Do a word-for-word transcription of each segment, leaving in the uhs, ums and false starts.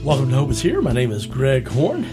Welcome to Hope is Here. My name is Greg Horn.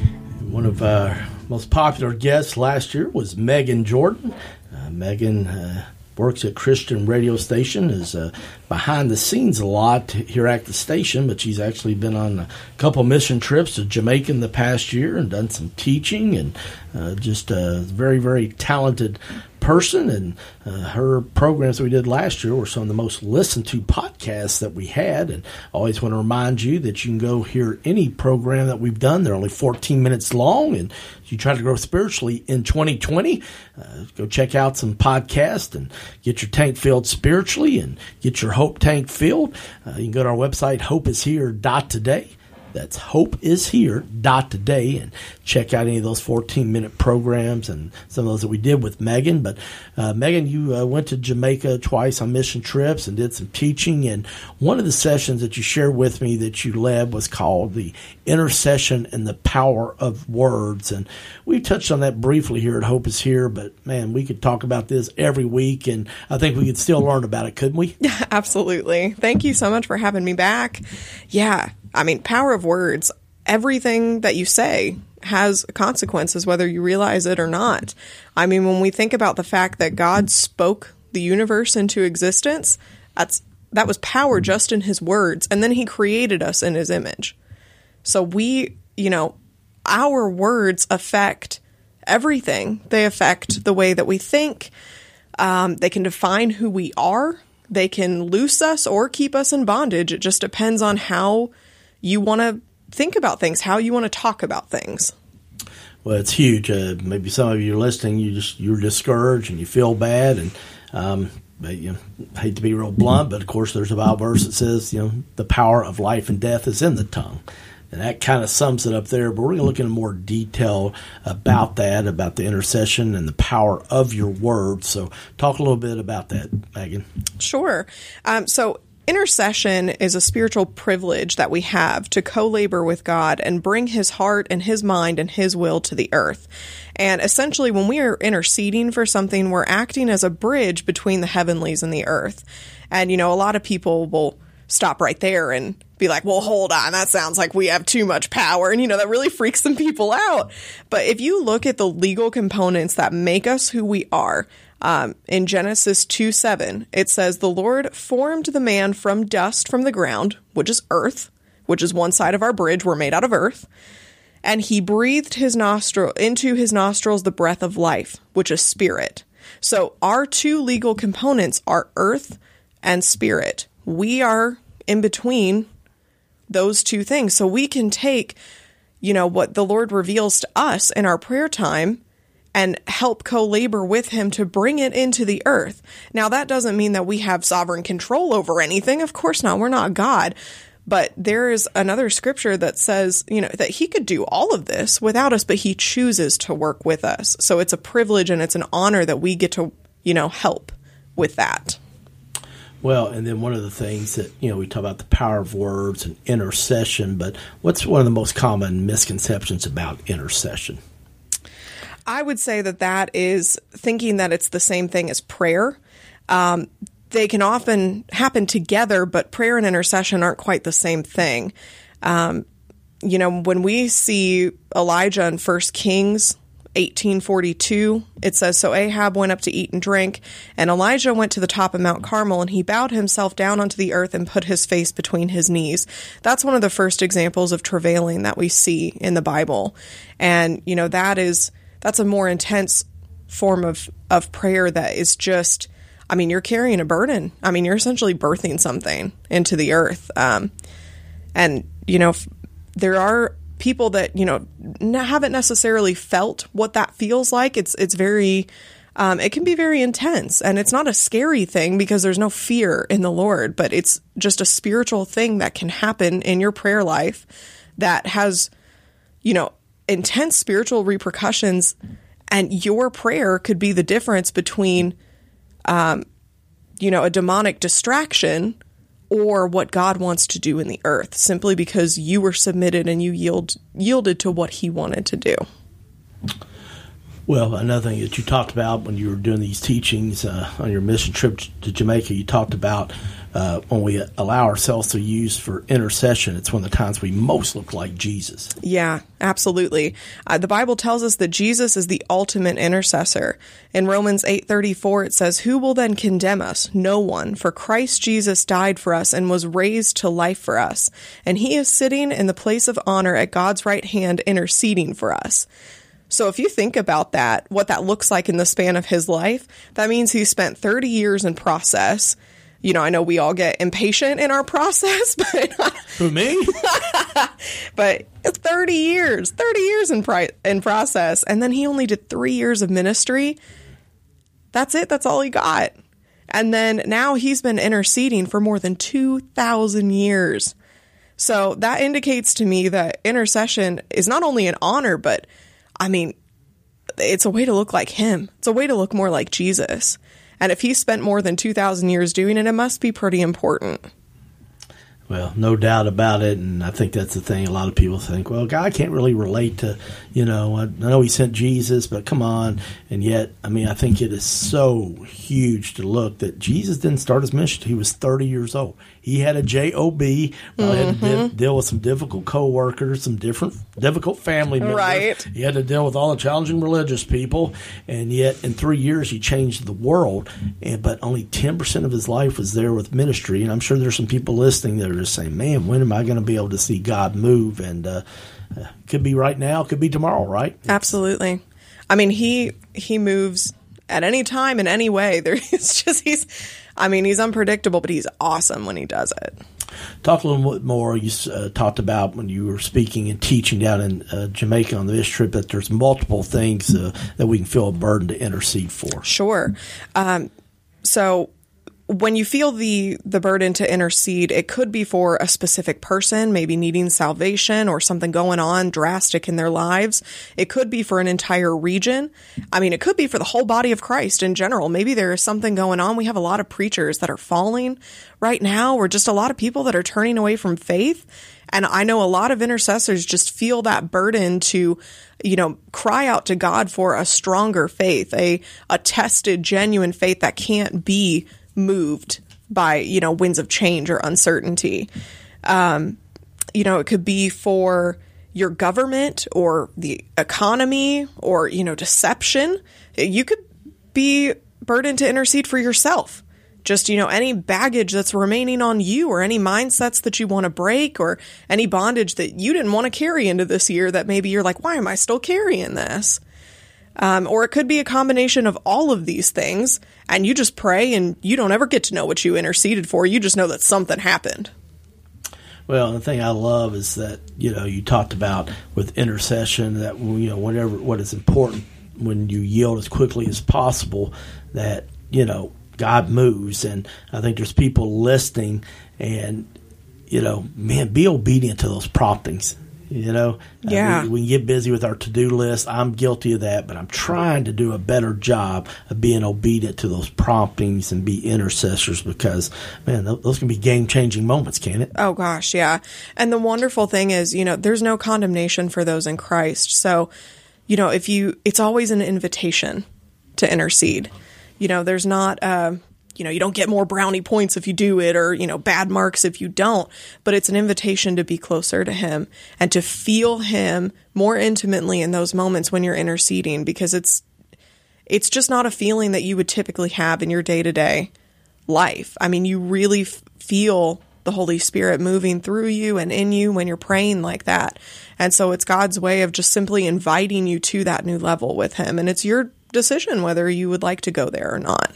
One of our most popular guests last year was Megan Jordan. Uh, Megan uh, works at Christian radio station, is uh, behind the scenes a lot here at the station, but she's actually been on a couple mission trips to Jamaica in the past year and done some teaching, and uh, just a very, very talented person. And uh, her programs that we did last year were some of the most listened to podcasts that we had. And I always want to remind you that you can go hear any program that we've done. They're only fourteen minutes long, and if you try to grow spiritually in twenty twenty, uh, go check out some podcasts and get your tank filled spiritually and get your hope tank filled. Uh, you can go to our website, hope is here dot today. That's hope is here dot today, and check out any of those fourteen minute programs and some of those that we did with Megan. But uh, Megan, you uh, went to Jamaica twice on mission trips and did some teaching. And one of the sessions that you shared with me that you led was called the Intercession and the Power of Words. And we touched on that briefly here at Hope is Here, but man, we could talk about this every week, and I think we could still learn about it, couldn't we? Yeah, absolutely. Thank you so much for having me back. Yeah. I mean, power of words, everything that you say has consequences, whether you realize it or not. I mean, when we think about the fact that God spoke the universe into existence, that's that was power just in his words. And then he created us in his image. So we, you know, our words affect everything. They affect the way that we think. Um, they can define who we are. They can loose us or keep us in bondage. It just depends on how you want to think about things, how you want to talk about things. Well, it's huge. Uh, maybe some of you are listening, you just, you're discouraged and you feel bad. And um, you know, I hate to be real blunt, but of course there's a Bible verse that says, you know, the power of life and death is in the tongue. And that kind of sums it up there. But we're going to look into more detail about that, about the intercession and the power of your words. So talk a little bit about that, Megan. Sure. Um, so intercession is a spiritual privilege that we have to co-labor with God and bring his heart and his mind and his will to the earth. And essentially, when we are interceding for something, we're acting as a bridge between the heavenlies and the earth. And, you know, a lot of people will stop right there and be like, well, hold on, that sounds like we have too much power. And, you know, that really freaks some people out. But if you look at the legal components that make us who we are, Um, in Genesis two seven, it says, the Lord formed the man from dust from the ground, which is earth, which is one side of our bridge. We're made out of earth. And he breathed his nostril into his nostrils the breath of life, which is spirit. So our two legal components are earth and spirit. We are in between those two things. So we can take, you know, what the Lord reveals to us in our prayer time and help co-labor with him to bring it into the earth. Now, that doesn't mean that we have sovereign control over anything. Of course not. We're not God. But there is another scripture that says, you know, that he could do all of this without us, but he chooses to work with us. So it's a privilege and it's an honor that we get to, you know, help with that. Well, and then one of the things that, you know, we talk about the power of words and intercession, but what's one of the most common misconceptions about intercession? I would say that that is thinking that it's the same thing as prayer. Um, they can often happen together, but prayer and intercession aren't quite the same thing. Um, you know, when we see Elijah in First Kings eighteen forty-two, it says, so Ahab went up to eat and drink, and Elijah went to the top of Mount Carmel, and he bowed himself down onto the earth and put his face between his knees. That's one of the first examples of travailing that we see in the Bible. And, you know, that is... That's a more intense form of, of prayer that is just, I mean, you're carrying a burden. I mean, you're essentially birthing something into the earth. Um, and, you know, f- there are people that, you know, n- haven't necessarily felt what that feels like. It's, it's very, um, it can be very intense, and it's not a scary thing because there's no fear in the Lord, but it's just a spiritual thing that can happen in your prayer life that has, you know, intense spiritual repercussions, and your prayer could be the difference between, um, you know, a demonic distraction or what God wants to do in the earth, simply because you were submitted and you yield, yielded to what he wanted to do. Well, another thing that you talked about when you were doing these teachings uh, on your mission trip to Jamaica, you talked about uh, when we allow ourselves to use for intercession, it's one of the times we most look like Jesus. Yeah, absolutely. Uh, the Bible tells us that Jesus is the ultimate intercessor. In Romans eight thirty-four, it says, "Who will then condemn us? No one, for Christ Jesus died for us and was raised to life for us. And he is sitting in the place of honor at God's right hand, interceding for us." So if you think about that, what that looks like in the span of his life, that means he spent thirty years in process. You know, I know we all get impatient in our process, but who, me? But thirty years, thirty years in pri- in process, and then he only did three years of ministry. That's it. That's all he got. And then now he's been interceding for more than two thousand years. So that indicates to me that intercession is not only an honor, but I mean, it's a way to look like him. It's a way to look more like Jesus. And if he spent more than two thousand years doing it, it must be pretty important. Well, no doubt about it, and I think that's the thing. A lot of people think, well, God can't really relate to, you know, I, I know he sent Jesus, but come on. And yet, I mean, I think it is so huge to look that Jesus didn't start his ministry. He was thirty years old. He had a job, probably mm-hmm. had to de- deal with some difficult coworkers, some different difficult family members. Right. He had to deal with all the challenging religious people, and yet in three years he changed the world. And but only ten percent of his life was there with ministry. And I'm sure there's some people listening that are just saying, "Man, when am I going to be able to see God move?" And uh, uh, could be right now, could be tomorrow, right? Absolutely. I mean, he he moves at any time in any way. There, it's just he's. I mean, he's unpredictable, but he's awesome when he does it. Talk a little bit more. You uh, talked about when you were speaking and teaching down in uh, Jamaica on this trip that there's multiple things uh, that we can feel a burden to intercede for. Sure. Um, so when you feel the the burden to intercede, it could be for a specific person, maybe needing salvation or something going on drastic in their lives. It could be for an entire region. I mean, it could be for the whole body of Christ in general. Maybe there is something going on. We have a lot of preachers that are falling right now, or just a lot of people that are turning away from faith. And I know a lot of intercessors just feel that burden to, you know, cry out to God for a stronger faith, a, a tested, genuine faith that can't be moved by, you know, winds of change or uncertainty. Um, you know, it could be for your government or the economy or, you know, deception. You could be burdened to intercede for yourself. Just, you know, any baggage that's remaining on you or any mindsets that you want to break or any bondage that you didn't want to carry into this year that maybe you're like, why am I still carrying this? Um, or it could be a combination of all of these things, and you just pray and you don't ever get to know what you interceded for. You just know that something happened. Well, the thing I love is that, you know, you talked about with intercession that, you know, whatever, what is important when you yield as quickly as possible, that, you know, God moves. And I think there's people listening and, you know, man, be obedient to those promptings. You know, yeah. uh, we, we can get busy with our to-do list. I'm guilty of that, but I'm trying to do a better job of being obedient to those promptings and be intercessors because, man, th- those can be game-changing moments, can't it? Oh, gosh, yeah. And the wonderful thing is, you know, there's no condemnation for those in Christ. So, you know, if you, it's always an invitation to intercede. You know, there's not, uh, you know, you don't get more brownie points if you do it or, you know, bad marks if you don't, but it's an invitation to be closer to him and to feel him more intimately in those moments when you're interceding, because it's, it's just not a feeling that you would typically have in your day-to-day life. I mean, you really f- feel the Holy Spirit moving through you and in you when you're praying like that. And so it's God's way of just simply inviting you to that new level with him. And it's your decision whether you would like to go there or not.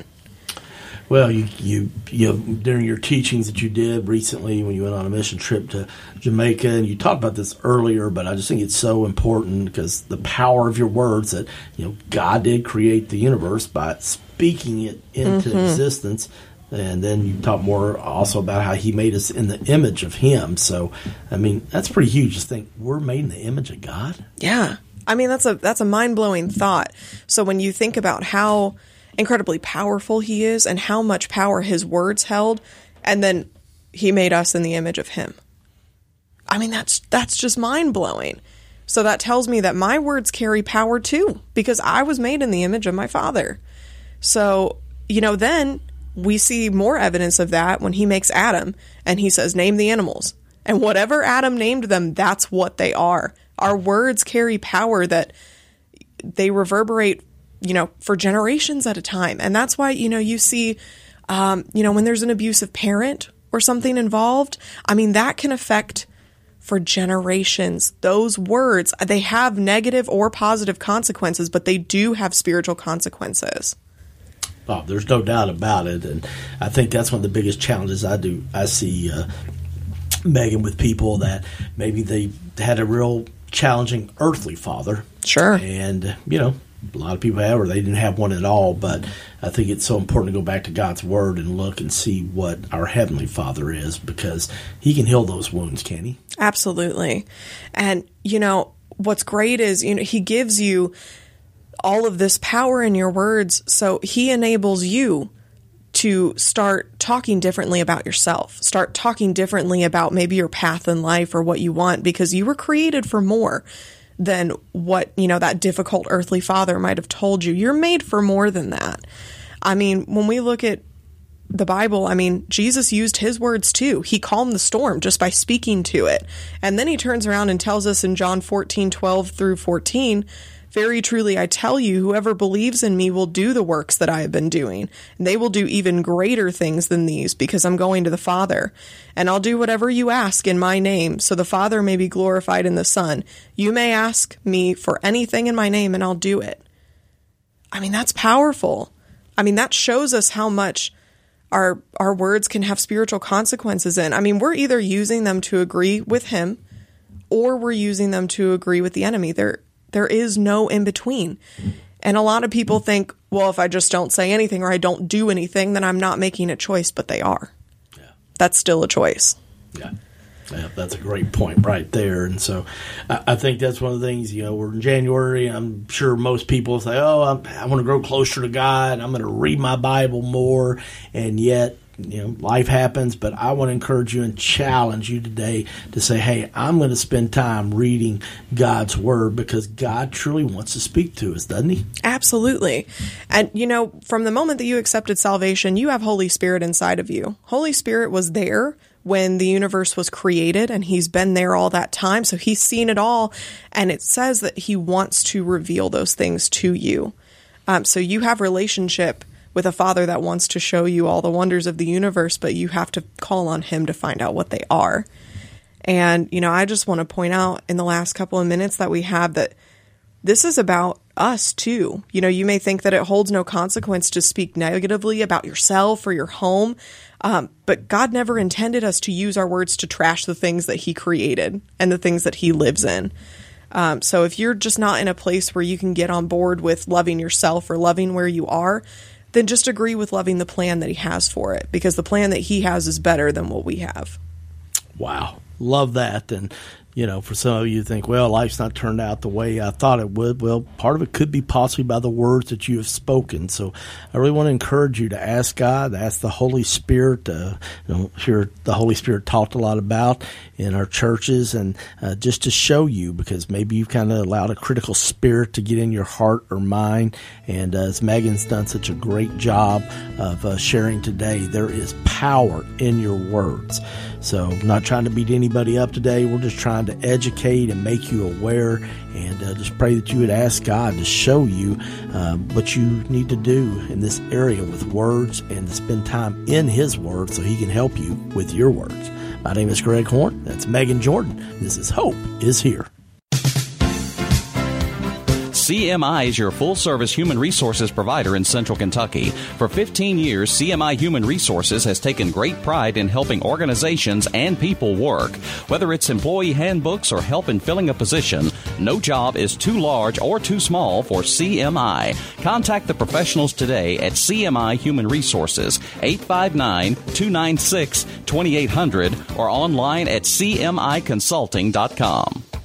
Well, you, you, you know, during your teachings that you did recently when you went on a mission trip to Jamaica, and you talked about this earlier, but I just think it's so important because the power of your words that, you know, God did create the universe by speaking it into mm-hmm. existence. And then you talk more also about how he made us in the image of him. So, I mean, that's pretty huge to think we're made in the image of God. Yeah. I mean, that's a, that's a mind-blowing thought. So when you think about how incredibly powerful he is and how much power his words held, and then he made us in the image of him. I mean, that's that's just mind-blowing. So that tells me that my words carry power too, because I was made in the image of my Father. So, you know, then we see more evidence of that when he makes Adam and he says, name the animals. And whatever Adam named them, that's what they are. Our words carry power that they reverberate, you know, for generations at a time. And that's why, you know, you see, um, you know, when there's an abusive parent or something involved, I mean, that can affect for generations. Those words, they have negative or positive consequences, but they do have spiritual consequences. Oh, there's no doubt about it. And I think that's one of the biggest challenges I do. I see, uh, Megan, with people that maybe they had a real challenging earthly father. Sure. And, you know, a lot of people have, or they didn't have one at all. But I think it's so important to go back to God's Word and look and see what our Heavenly Father is, because He can heal those wounds, can He? Absolutely. And, you know, what's great is, you know, He gives you all of this power in your words, so He enables you to start talking differently about yourself, start talking differently about maybe your path in life or what you want, because you were created for more than what, you know, that difficult earthly father might have told you. You're made for more than that. I mean, when we look at the Bible, I mean, Jesus used his words too. He calmed the storm just by speaking to it. And then he turns around and tells us in John fourteen, twelve through fourteen, very truly, I tell you, whoever believes in me will do the works that I have been doing. And they will do even greater things than these, because I'm going to the Father. And I'll do whatever you ask in my name, so the Father may be glorified in the Son. You may ask me for anything in my name, and I'll do it. I mean, that's powerful. I mean, that shows us how much our our words can have spiritual consequences in. I mean, we're either using them to agree with him, or we're using them to agree with the enemy. They're There is no in between. And a lot of people think, well, if I just don't say anything or I don't do anything, then I'm not making a choice, but they are. Yeah. That's still a choice. Yeah. Yeah, that's a great point right there. And so I, I think that's one of the things, you know, we're in January. I'm sure most people say, oh, I'm, I want to grow closer to God. I'm going to read my Bible more. And yet, you know, life happens, but I want to encourage you and challenge you today to say, hey, I'm going to spend time reading God's Word, because God truly wants to speak to us, doesn't He? Absolutely. And, you know, from the moment that you accepted salvation, you have Holy Spirit inside of you. Holy Spirit was there when the universe was created, and He's been there all that time. So He's seen it all. And it says that He wants to reveal those things to you. Um, so you have relationship with a Father that wants to show you all the wonders of the universe, but you have to call on Him to find out what they are. And, you know, I just want to point out in the last couple of minutes that we have that this is about us too. You know, you may think that it holds no consequence to speak negatively about yourself or your home, um, but God never intended us to use our words to trash the things that He created and the things that He lives in. Um, so if you're just not in a place where you can get on board with loving yourself or loving where you are, then just agree with loving the plan that He has for it, because the plan that He has is better than what we have. Wow. Love that. And, you know, for some of you think, well, life's not turned out the way I thought it would. Well, part of it could be possibly by the words that you have spoken. So I really want to encourage you to ask God, ask the Holy Spirit. Uh, you know, hear the Holy Spirit talked a lot about in our churches, and uh, just to show you, because maybe you've kind of allowed a critical spirit to get in your heart or mind. And uh, as Megan's done such a great job of uh, sharing today, there is power in your words. So I'm not trying to beat anybody up today. We're just trying to educate and make you aware, and uh, just pray that you would ask God to show you uh, what you need to do in this area with words, and to spend time in His Word so He can help you with your words. My name is Greg Horn. That's Megan Jordan. This is Hope is Here. C M I is your full-service human resources provider in Central Kentucky. For fifteen years, C M I Human Resources has taken great pride in helping organizations and people work. Whether it's employee handbooks or help in filling a position, no job is too large or too small for C M I. Contact the professionals today at C M I Human Resources, eight five nine, two nine six, two eight zero zero, or online at c m i consulting dot com.